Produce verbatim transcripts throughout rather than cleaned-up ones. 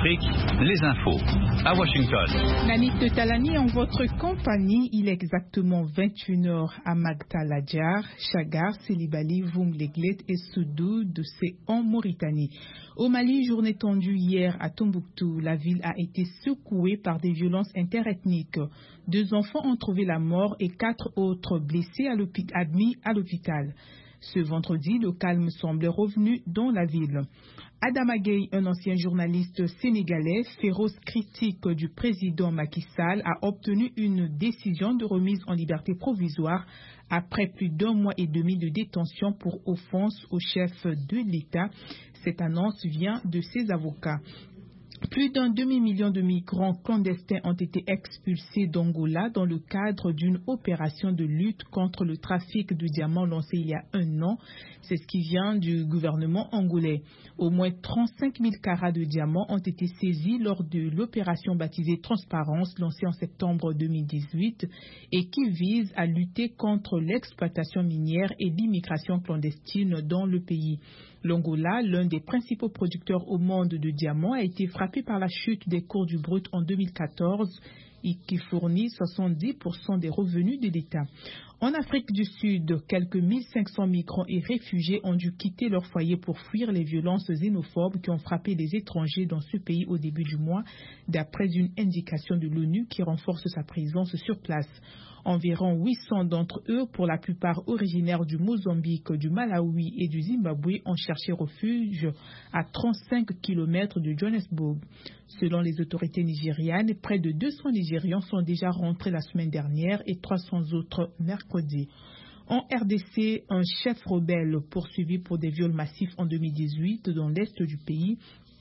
Afrique, les infos. À Washington. Nanit de Talani en votre compagnie, il est exactement vingt et une heures à Magdala-Djar, Chagar, Selibali, Voum-Leglet et Soudou de C en Mauritanie. Au Mali, journée tendue hier à Tombouctou. La ville a été secouée par des violences interethniques. Deux enfants ont trouvé la mort et quatre autres blessés admis à l'hôpital. Ce vendredi, le calme semble revenu dans la ville. Adama Gueye, un ancien journaliste sénégalais, féroce critique du président Macky Sall, a obtenu une décision de remise en liberté provisoire après plus d'un mois et demi de détention pour offense au chef de l'État. Cette annonce vient de ses avocats. Plus d'un demi-million de migrants clandestins ont été expulsés d'Angola dans le cadre d'une opération de lutte contre le trafic de diamants lancée il y a un an. C'est ce qui vient du gouvernement angolais. Au moins trente-cinq mille carats de diamants ont été saisis lors de l'opération baptisée Transparence lancée en septembre deux mille dix-huit et qui vise à lutter contre l'exploitation minière et l'immigration clandestine dans le pays. L'Angola, l'un des principaux producteurs au monde de diamants, a été frappé par la chute des cours du brut en deux mille quatorze et qui fournit soixante-dix pour cent des revenus de l'État. En Afrique du Sud, quelques mille cinq cents migrants et réfugiés ont dû quitter leur foyer pour fuir les violences xénophobes qui ont frappé les étrangers dans ce pays au début du mois, d'après une indication de l'ONU qui renforce sa présence sur place. Environ huit cents d'entre eux, pour la plupart originaires du Mozambique, du Malawi et du Zimbabwe, ont cherché refuge à trente-cinq kilomètres de Johannesburg. Selon les autorités nigérianes, près de deux cents Nigérians sont déjà rentrés la semaine dernière et trois cents autres mercredi. En R D C, un chef rebelle poursuivi pour des viols massifs en deux mille dix-huit dans l'est du pays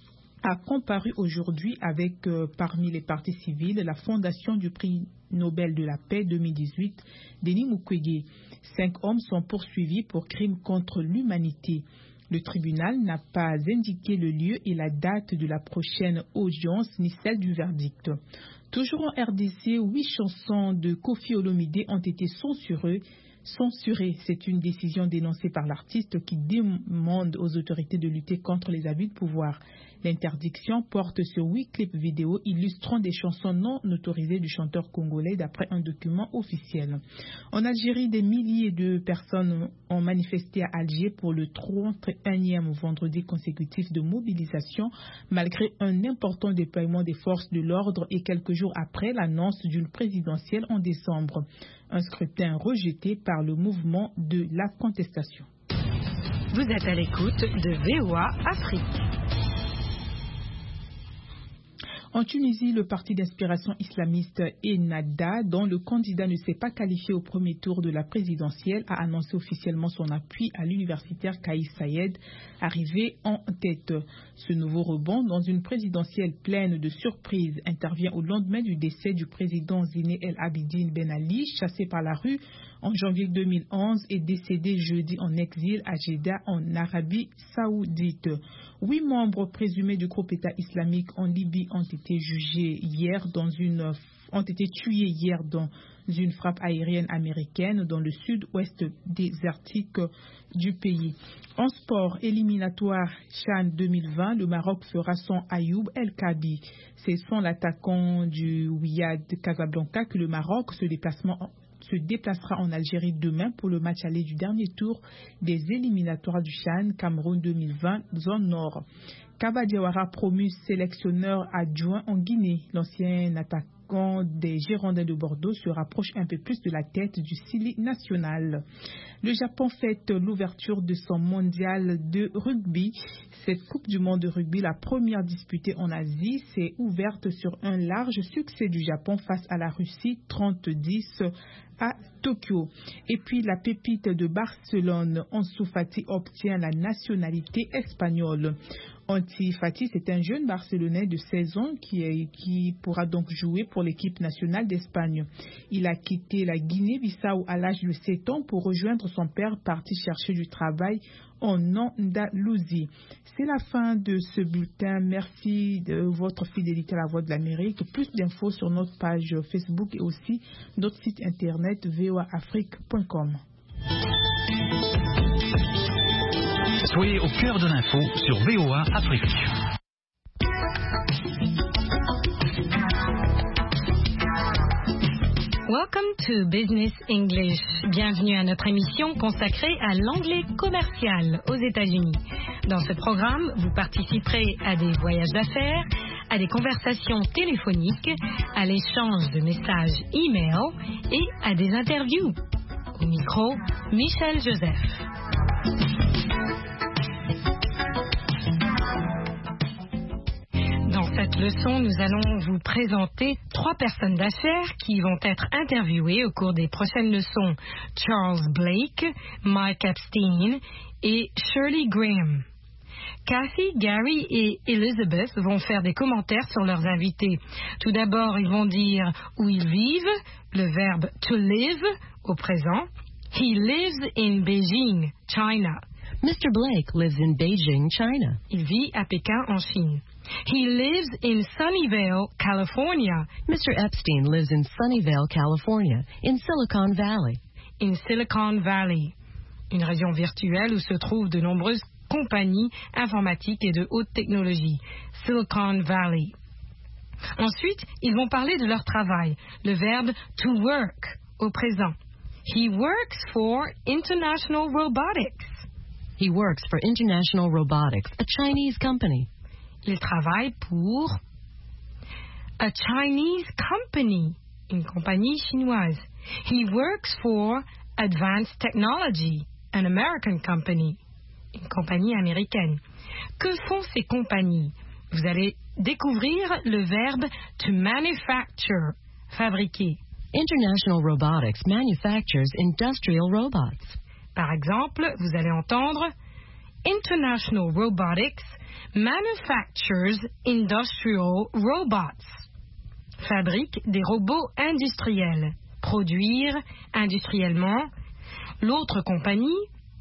a comparu aujourd'hui avec, euh, parmi les parties civiles, la fondation du prix Nobel de la paix deux mille dix-huit, Denis Mukwege. Cinq hommes sont poursuivis pour crimes contre l'humanité. Le tribunal n'a pas indiqué le lieu et la date de la prochaine audience ni celle du verdict. Toujours en R D C, huit chansons de Koffi Olomide ont été censurées. Censurée. C'est une décision dénoncée par l'artiste qui demande aux autorités de lutter contre les abus de pouvoir. L'interdiction porte sur huit clips vidéo illustrant des chansons non autorisées du chanteur congolais d'après un document officiel. En Algérie, des milliers de personnes ont manifesté à Alger pour le trente et unième vendredi consécutif de mobilisation malgré un important déploiement des forces de l'ordre et quelques jours après l'annonce d'une présidentielle en décembre. Un scrutin rejeté par le mouvement de la contestation. Vous êtes à l'écoute de V O A Afrique. En Tunisie, le parti d'inspiration islamiste Ennahda, dont le candidat ne s'est pas qualifié au premier tour de la présidentielle, a annoncé officiellement son appui à l'universitaire Kais Sayed, arrivé en tête. Ce nouveau rebond, dans une présidentielle pleine de surprises, intervient au lendemain du décès du président Zine El Abidine Ben Ali, chassé par la rue en janvier deux mille onze et décédé jeudi en exil à Jeddah en Arabie Saoudite. Huit membres présumés du groupe État islamique en Libye ont été jugés hier dans une ont été tués hier dans une frappe aérienne américaine dans le sud-ouest désertique du pays. En sport éliminatoire CHAN deux mille vingt, le Maroc fera son Ayoub El Kabi. C'est sans l'attaquant du Wydad Casablanca que le Maroc se déplacement se déplacera en Algérie demain pour le match aller du dernier tour des éliminatoires du CHAN Cameroun deux mille vingt, zone nord. Kaba Diawara promu sélectionneur adjoint en Guinée. L'ancien attaquant des Girondins de Bordeaux se rapproche un peu plus de la tête du Sili national. Le Japon fête l'ouverture de son mondial de rugby. Cette Coupe du monde de rugby, la première disputée en Asie, s'est ouverte sur un large succès du Japon face à la Russie, trente à dix à Tokyo. Et puis la pépite de Barcelone, Ansu Fati, obtient la nationalité espagnole. Ansu Fati, c'est un jeune Barcelonais de seize ans qui, est, qui pourra donc jouer pour l'équipe nationale d'Espagne. Il a quitté la Guinée-Bissau à l'âge de sept ans pour rejoindre son père parti chercher du travail en Andalousie. C'est la fin de ce bulletin. Merci de votre fidélité à la Voix de l'Amérique. Plus d'infos sur notre page Facebook et aussi notre site internet v o a afrique point com. Soyez au cœur de l'info sur V O A Afrique. Welcome to Business English. Bienvenue à notre émission consacrée à l'anglais commercial aux États-Unis. Dans ce programme, vous participerez à des voyages d'affaires, à des conversations téléphoniques, à l'échange de messages e-mail et à des interviews. Au micro, Michel Joseph. Dans cette leçon, nous allons vous présenter trois personnes d'affaires qui vont être interviewées au cours des prochaines leçons. Charles Blake, Mike Epstein et Shirley Graham. Kathy, Gary et Elizabeth vont faire des commentaires sur leurs invités. Tout d'abord, ils vont dire où ils vivent, le verbe to live au présent. He lives in Beijing, China. Mister Blake lives in Beijing, China. Il vit à Pékin, en Chine. He lives in Sunnyvale, California. Mister Epstein lives in Sunnyvale, California, in Silicon Valley. In Silicon Valley, une région virtuelle où se trouvent de nombreuses compagnies informatiques et de haute technologie. Silicon Valley. Ensuite, ils vont parler de leur travail, le verbe to work au présent. He works for International Robotics. He works for International Robotics, a Chinese company. Il travaille pour a Chinese company, une compagnie chinoise. He works for Advanced Technology, an American company, une compagnie américaine. Que font ces compagnies? Vous allez découvrir le verbe to manufacture, fabriquer. International Robotics manufactures industrial robots. Par exemple, vous allez entendre International Robotics manufactures industrial robots. Fabrique des robots industriels. Produire industriellement. L'autre compagnie,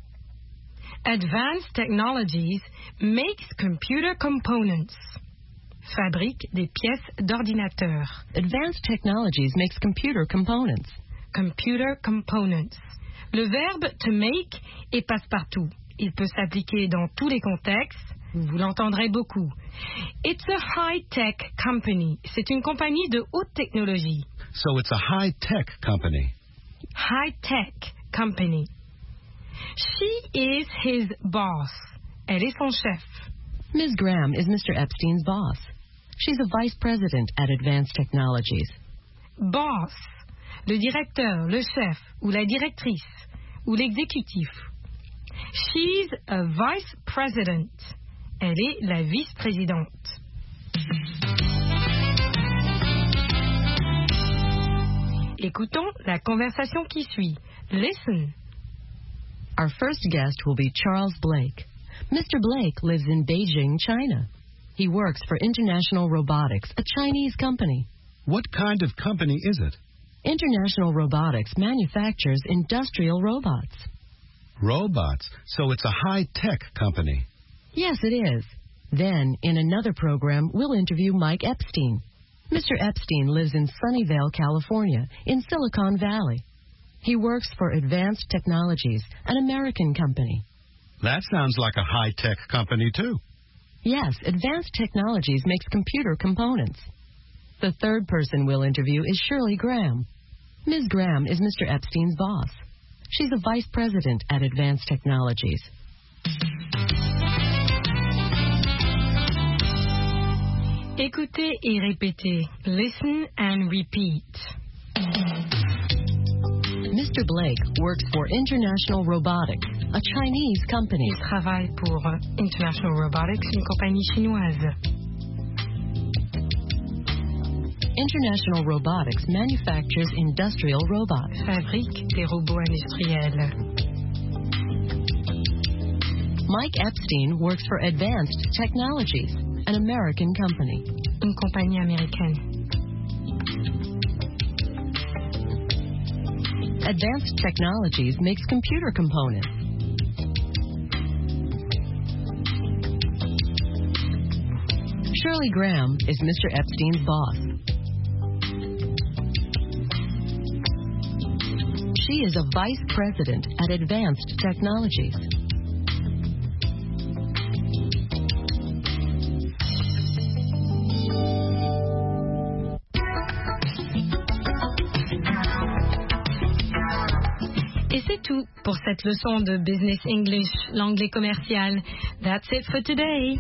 Advanced Technologies, makes computer components. Fabrique des pièces d'ordinateur. Advanced Technologies makes computer components. Computer components. Le verbe to make est passe-partout. Il peut s'appliquer dans tous les contextes. Vous l'entendrez beaucoup. It's a high-tech company. C'est une compagnie de haute technologie. So it's a high-tech company. High-tech company. She is his boss. Elle est son chef. Miz Graham is Mister Epstein's boss. She's a vice president at Advanced Technologies. Boss, le directeur, le chef, ou la directrice, ou l'exécutif. She's a vice president. Elle est la vice-présidente. Écoutons la conversation qui suit. Listen. Our first guest will be Charles Blake. Mister Blake lives in Beijing, China. He works for International Robotics, a Chinese company. What kind of company is it? International Robotics manufactures industrial robots. Robots. So it's a high-tech company. Yes, it is. Then, in another program, we'll interview Mike Epstein. Mister Epstein lives in Sunnyvale, California, in Silicon Valley. He works for Advanced Technologies, an American company. That sounds like a high-tech company, too. Yes, Advanced Technologies makes computer components. The third person we'll interview is Shirley Graham. Miz Graham is Mister Epstein's boss. She's a vice president at Advanced Technologies. Écoutez et répétez. Listen and repeat. Mister Blake works for International Robotics, a Chinese company. Il travaille pour International Robotics, une compagnie chinoise. International Robotics manufactures industrial robots. Fabrique des robots industriels. Mike Epstein works for Advanced Technologies, an American company. Une compagnie américaine. Advanced Technologies makes computer components. Shirley Graham is Mister Epstein's boss. She is a vice president at Advanced Technologies. tout pour cette leçon de Business English, l'anglais commercial. That's it for today.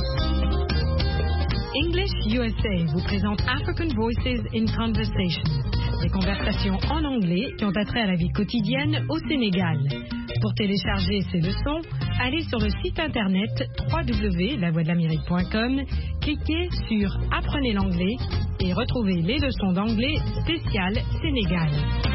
English U S A vous présente African Voices in Conversation, des conversations en anglais qui ont attrait à la vie quotidienne au Sénégal. Pour télécharger ces leçons, allez sur le site internet w w w point la voix de l'amérique point com, cliquez sur Apprenez l'anglais et retrouvez les leçons d'anglais spéciales Sénégal.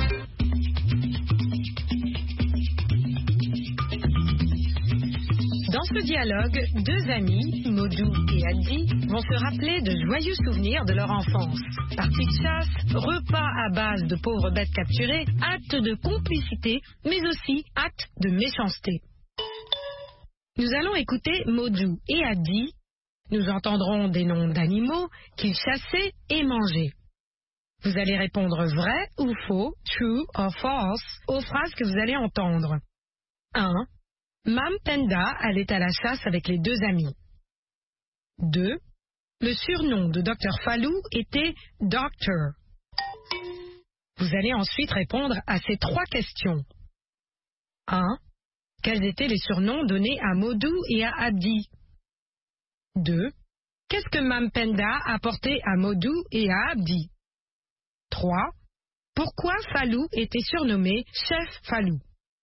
Dans ce dialogue, deux amis, Modou et Adi, vont se rappeler de joyeux souvenirs de leur enfance. Parties de chasse, repas à base de pauvres bêtes capturées, actes de complicité, mais aussi actes de méchanceté. Nous allons écouter Modou et Adi. Nous entendrons des noms d'animaux qu'ils chassaient et mangeaient. Vous allez répondre vrai ou faux, true or false, aux phrases que vous allez entendre. un. Mam Penda allait à la chasse avec les deux amis. deux. Le surnom de docteur Fallou était Doctor. Vous allez ensuite répondre à ces trois questions. un. Quels étaient les surnoms donnés à Modou et à Adi? deux. Qu'est-ce que Mam Penda apportait à Modou et à Abdi? trois. Pourquoi Fallou était surnommé Chef Fallou?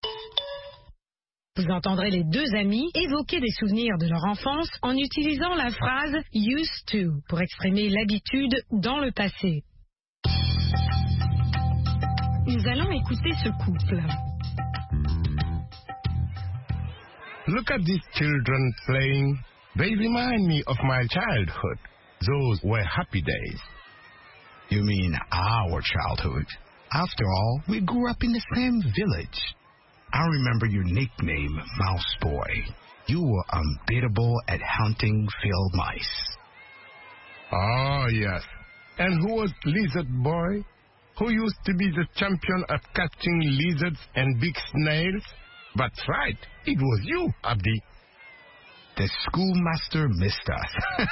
Vous entendrez les deux amis évoquer des souvenirs de leur enfance en utilisant la phrase « used to » pour exprimer l'habitude dans le passé. Nous allons écouter ce couple. Look at these children playing. They remind me of my childhood. Those were happy days. You mean our childhood? After all, we grew up in the same village. I remember your nickname, Mouse Boy. You were unbeatable at hunting field mice. Oh, yes. And who was Lizard Boy? Who used to be the champion at catching lizards and big snails? That's right. It was you, Abdi. The schoolmaster missed us.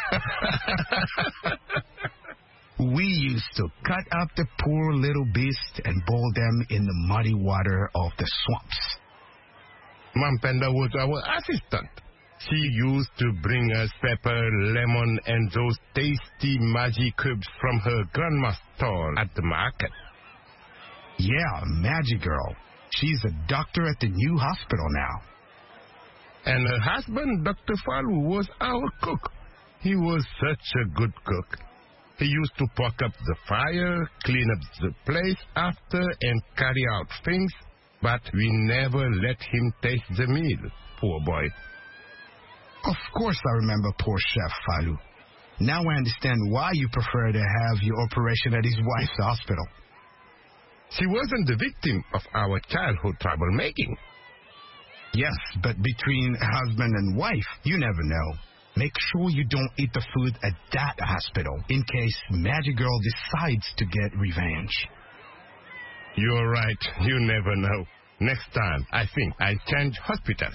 We used to cut up the poor little beasts and boil them in the muddy water of the swamps. Mam Penda was our assistant. She used to bring us pepper, lemon, and those tasty Maggi cubes from her grandma's stall at the market. Yeah, Magic Girl. She's a doctor at the new hospital now. And her husband, Doctor Falu, was our cook. He was such a good cook. He used to poke up the fire, clean up the place after, and carry out things, but we never let him taste the meal, poor boy. Of course I remember poor Chef Falu. Now I understand why you prefer to have your operation at his wife's hospital. She wasn't the victim of our childhood troublemaking. Yes, but between husband and wife, you never know. Make sure you don't eat the food at that hospital in case Magic Girl decides to get revenge. You're right. You never know. Next time, I think I'll change hospitals.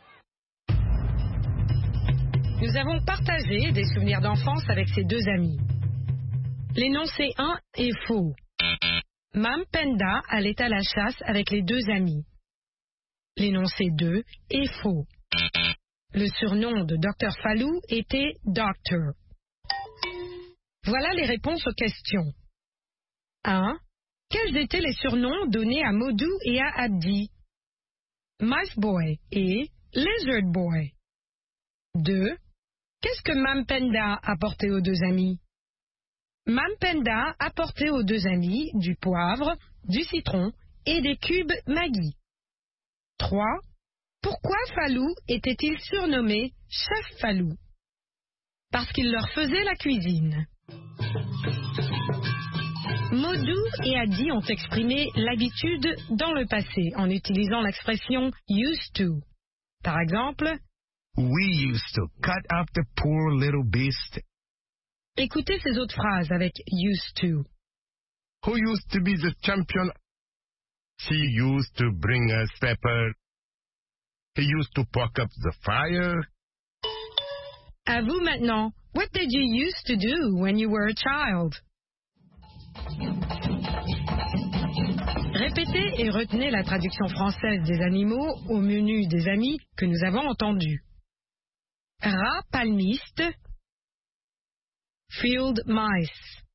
Nous avons partagé des souvenirs d'enfance avec ces deux amis. L'énoncé un est faux. Mam Penda allait à la chasse avec les deux amis. L'énoncé deux est faux. Le surnom de docteur Fallou était Doctor. Voilà les réponses aux questions. un. Quels étaient les surnoms donnés à Modou et à Abdi? Mice Boy et Lizard Boy. deux. Qu'est-ce que Mam Penda apportait aux deux amis? Mam Penda apportait aux deux amis du poivre, du citron et des cubes Maggi. trois. Pourquoi Fallou était-il surnommé Chef Fallou? Parce qu'il leur faisait la cuisine. Modou et Adi ont exprimé l'habitude dans le passé en utilisant l'expression used to. Par exemple, we used to cut up the poor little beast. Écoutez ces autres phrases avec used to. Who used to be the champion? She used to bring us pepper. He used to poke up the fire. À vous maintenant. What did you used to do when you were a child? Répétez et retenez la traduction française des animaux au menu des amis que nous avons entendus. Rat palmiste, field mice.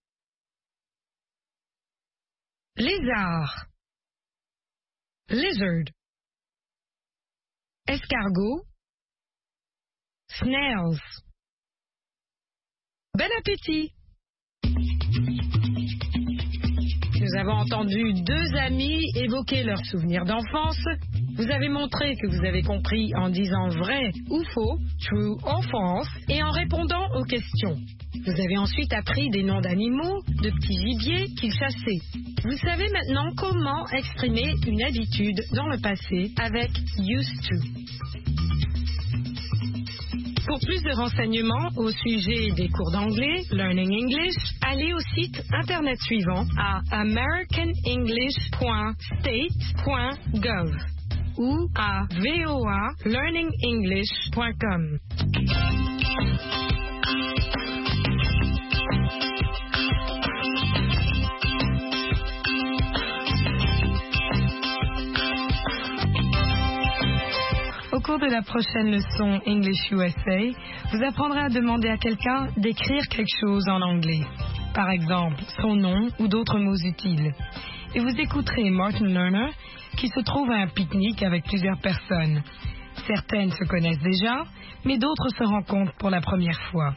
Lézard, lizard. Escargot, snails. Bon appétit! Nous avons entendu deux amis évoquer leurs souvenirs d'enfance. Vous avez montré que vous avez compris en disant vrai ou faux, true or false, et en répondant aux questions. Vous avez ensuite appris des noms d'animaux, de petits gibiers qu'ils chassaient. Vous savez maintenant comment exprimer une habitude dans le passé avec used to. Pour plus de renseignements au sujet des cours d'anglais, Learning English, allez au site internet suivant à american english point state point gov ou à voa learning english point com. Au cours de la prochaine leçon English U S A, vous apprendrez à demander à quelqu'un d'écrire quelque chose en anglais. Par exemple, son nom ou d'autres mots utiles. Et vous écouterez Martin Lerner qui se trouve à un pique-nique avec plusieurs personnes. Certaines se connaissent déjà, mais d'autres se rencontrent pour la première fois.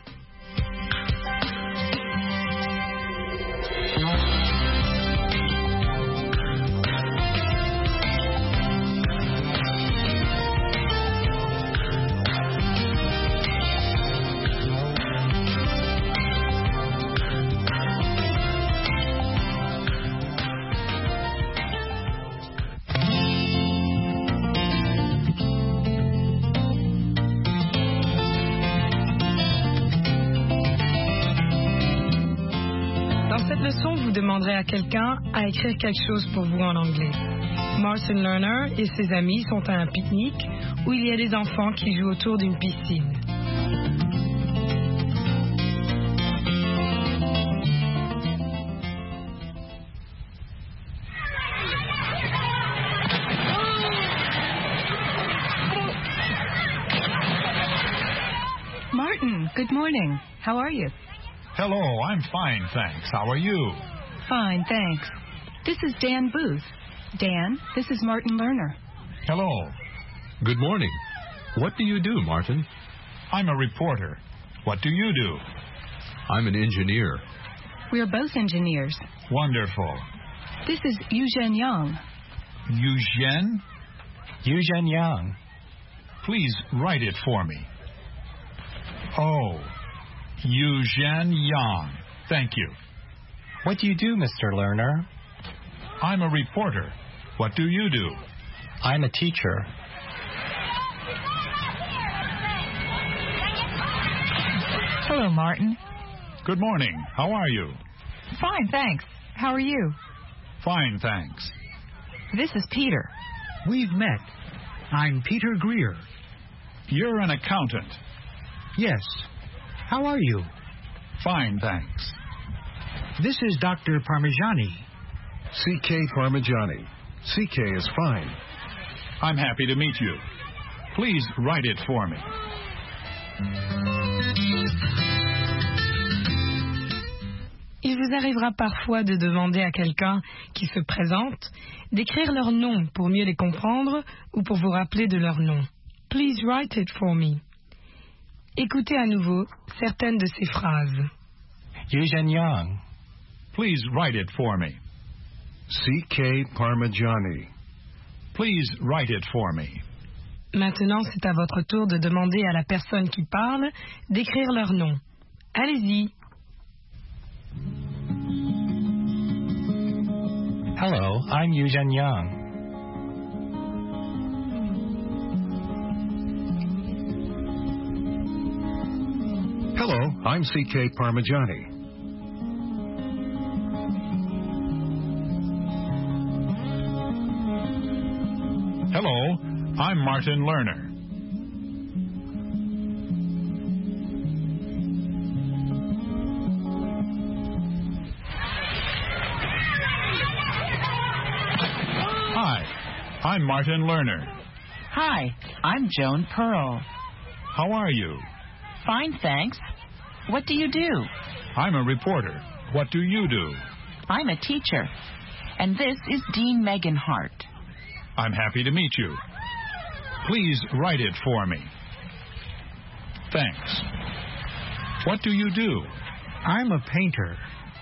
Vous demanderez à quelqu'un à écrire quelque chose pour vous en anglais. Martin Lerner et ses amis sont à un pique-nique où il y a des enfants qui jouent autour d'une piscine. Martin, good morning. How are you? Hello, I'm fine, thanks. How are you? Fine, thanks. This is Dan Booth. Dan, this is Martin Lerner. Hello. Good morning. What do you do, Martin? I'm a reporter. What do you do? I'm an engineer. We are both engineers. Wonderful. This is Eugene Young. Eugene? Eugene Young. Please write it for me. Oh, Eugene Young. Thank you. What do you do, Mister Lerner? I'm a reporter. What do you do? I'm a teacher. Hello, Martin. Good morning. How are you? Fine, thanks. How are you? Fine, thanks. This is Peter. We've met. I'm Peter Greer. You're an accountant. Yes. How are you? Fine, thanks. This is Doctor Parmigiani. C K Parmigiani. C K is fine. I'm happy to meet you. Please write it for me. Il vous arrivera parfois de demander à quelqu'un qui se présente d'écrire leur nom pour mieux les comprendre ou pour vous rappeler de leur nom. Please write it for me. Écoutez à nouveau certaines de ces phrases. Eugene Young. Please write it for me. C K Parmigiani. Please write it for me. Maintenant, c'est à votre tour de demander à la personne qui parle d'écrire leur nom. Allez-y. Hello, I'm Eugene Young. Hello, I'm C K Parmigiani. Hello, I'm Martin Lerner. I'm Martin Lerner. Hi, I'm Joan Pearl. How are you? Fine, thanks. What do you do? I'm a reporter. What do you do? I'm a teacher. And this is Dean Meganhart. I'm happy to meet you. Please write it for me. Thanks. What do you do? I'm a painter.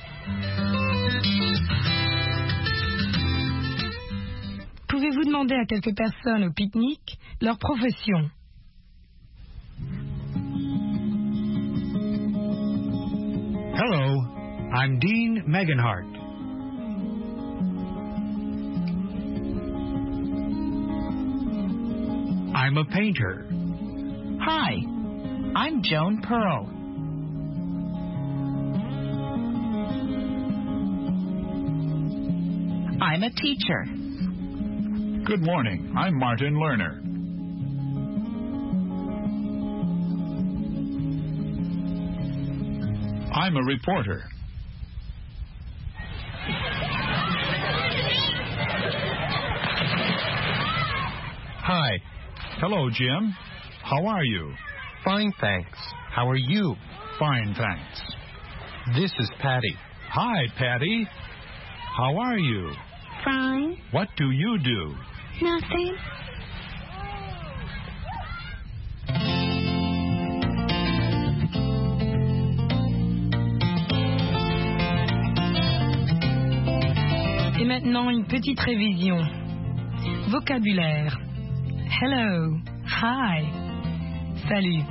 Pouvez-vous demander à quelques personnes au pique-nique leur profession? Hello, I'm Dean Meganhart. I'm a painter. Hi, I'm Joan Pearl. I'm a teacher. Good morning. I'm Martin Lerner. I'm a reporter. Hi. Hello, Jim. How are you? Fine, thanks. How are you? Fine, thanks. This is Patty. Hi, Patty. How are you? Fine. What do you do? Nothing. Et maintenant, une petite révision. Vocabulaire. Hello. Hi. Salut.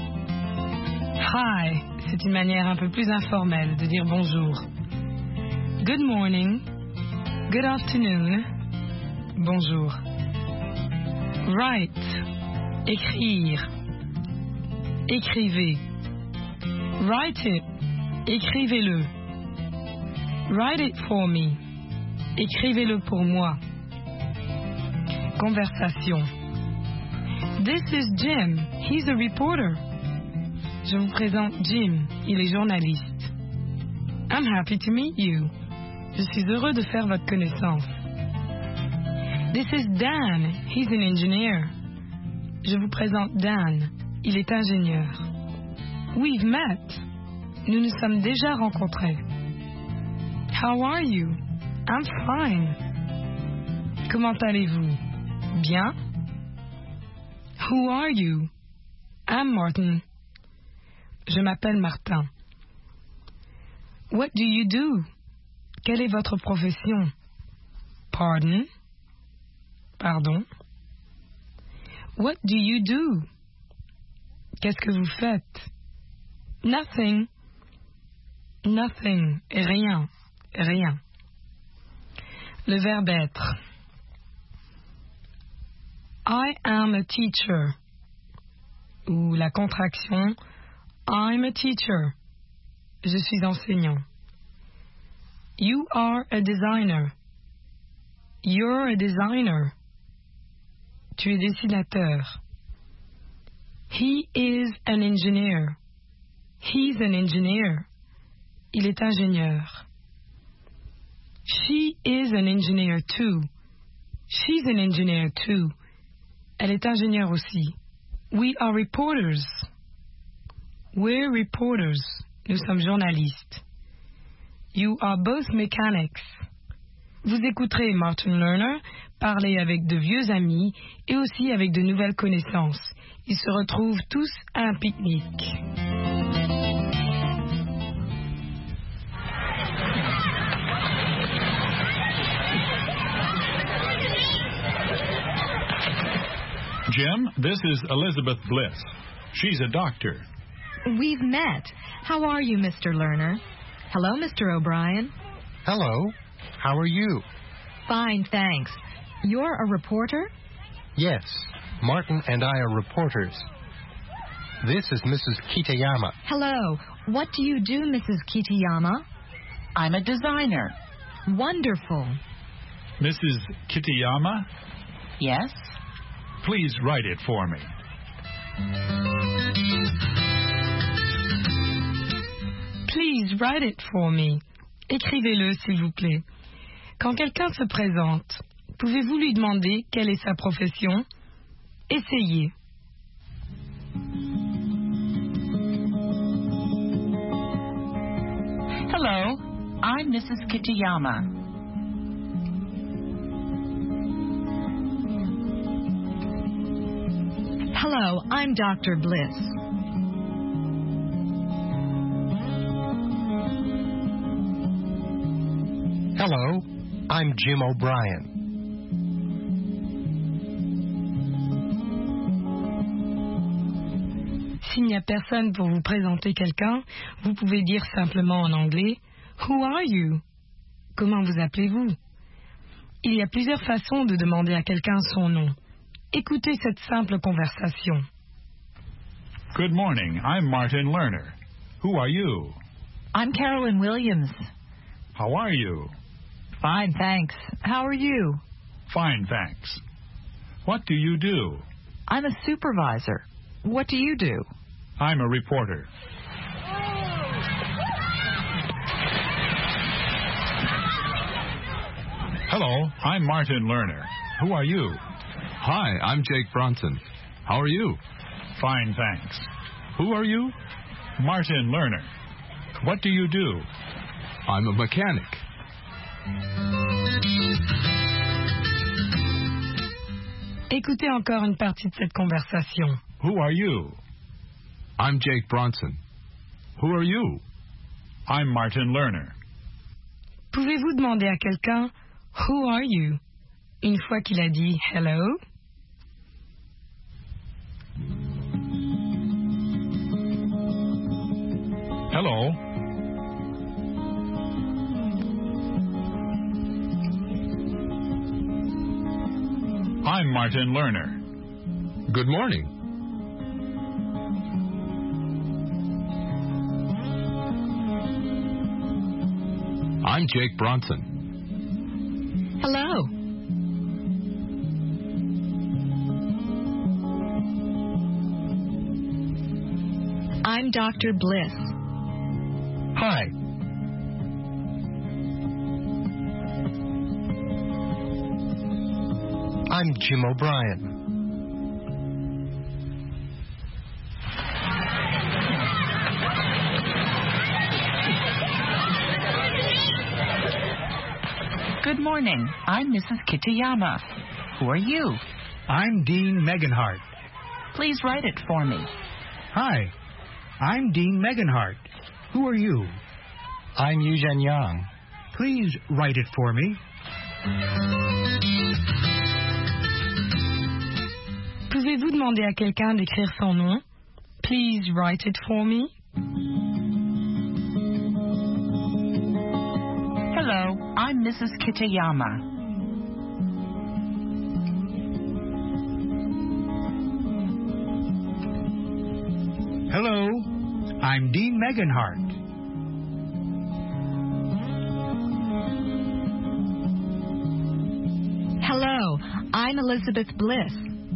Hi, c'est une manière un peu plus informelle de dire bonjour. Good morning. Good afternoon. Bonjour. Write. Écrire. Écrivez. Write it. Écrivez-le. Write it for me. Écrivez-le pour moi. Conversation. This is Jim. He's a reporter. Je vous présente Jim. Il est journaliste. I'm happy to meet you. Je suis heureux de faire votre connaissance. This is Dan. He's an engineer. Je vous présente Dan. Il est ingénieur. We've met. Nous nous sommes déjà rencontrés. How are you? I'm fine. Comment allez-vous? Bien. Who are you? I'm Martin. Je m'appelle Martin. What do you do? Quelle est votre profession? Pardon? Pardon? What do you do? Qu'est-ce que vous faites? Nothing. Nothing. Rien. Rien. Le verbe être. I am a teacher. Ou la contraction I'm a teacher. Je suis enseignant. You are a designer. You're a designer. Tu es dessinateur. He is an engineer. He's an engineer. Il est ingénieur. She is an engineer too. She's an engineer too. Elle est ingénieure aussi. We are reporters. We're reporters. Nous sommes journalistes. You are both mechanics. Vous écouterez Martin Lerner parler avec de vieux amis et aussi avec de nouvelles connaissances. Ils se retrouvent tous à un pique-nique. Jim, this is Elizabeth Bliss. She's a doctor. We've met. How are you, Mister Lerner? Hello, Mister O'Brien. Hello. How are you? Fine, thanks. You're a reporter? Yes. Martin and I are reporters. This is Missus Kitayama. Hello. What do you do, Missus Kitayama? I'm a designer. Wonderful. Missus Kitayama? Yes? Please write it for me. Please write it for me. Écrivez-le, s'il vous plaît. Quand quelqu'un se présente, Pouvez-vous lui demander quelle est sa profession? Essayez. Hello, I'm Missus Kitayama. Hello, I'm Doctor Bliss. Hello, I'm Jim O'Brien. S'il n'y a personne pour vous présenter quelqu'un, vous pouvez dire simplement en anglais « Who are you ?» Comment vous appelez-vous? Il y a plusieurs façons de demander à quelqu'un son nom. Écoutez cette simple conversation. Good morning. I'm Martin Lerner. Who are you? I'm Carolyn Williams. How are you? Fine, thanks. How are you? Fine, thanks. What do you do? I'm a supervisor. What do you do? I'm a reporter. Hello, I'm Martin Lerner. Who are you? Hi, I'm Jake Bronson. How are you? Fine, thanks. Who are you? Martin Lerner. What do you do? I'm a mechanic. Écoutez encore une partie de cette conversation. Who are you? I'm Jake Bronson. Who are you? I'm Martin Lerner. Pouvez-vous demander à quelqu'un « Who are you ?» une fois qu'il a dit « Hello » ? Hello. I'm Martin Lerner. Good morning. I'm Jake Bronson. Hello. I'm Doctor Bliss. Hi. I'm Jim O'Brien. Good morning. I'm Missus Kitayama. Who are you? I'm Dean Meganhart. Please write it for me. Hi, I'm Dean Meganhart. Who are you? I'm Eugene Yang. Please write it for me. Pouvez-vous demander à quelqu'un d'écrire son nom? Please write it for me. Hello, I'm Missus Kitayama. Hello, I'm Dean Meganhart. Hello, I'm Elizabeth Bliss.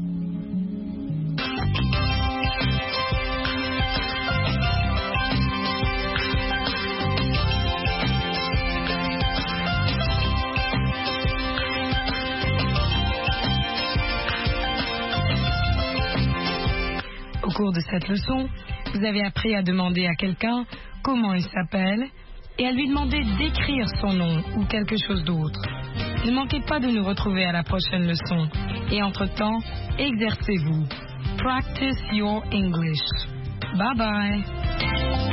Au cours de cette leçon, vous avez appris à demander à quelqu'un comment il s'appelle et à lui demander d'écrire son nom ou quelque chose d'autre. Ne manquez pas de nous retrouver à la prochaine leçon. Et entre-temps, exercez-vous. Practice your English. Bye bye.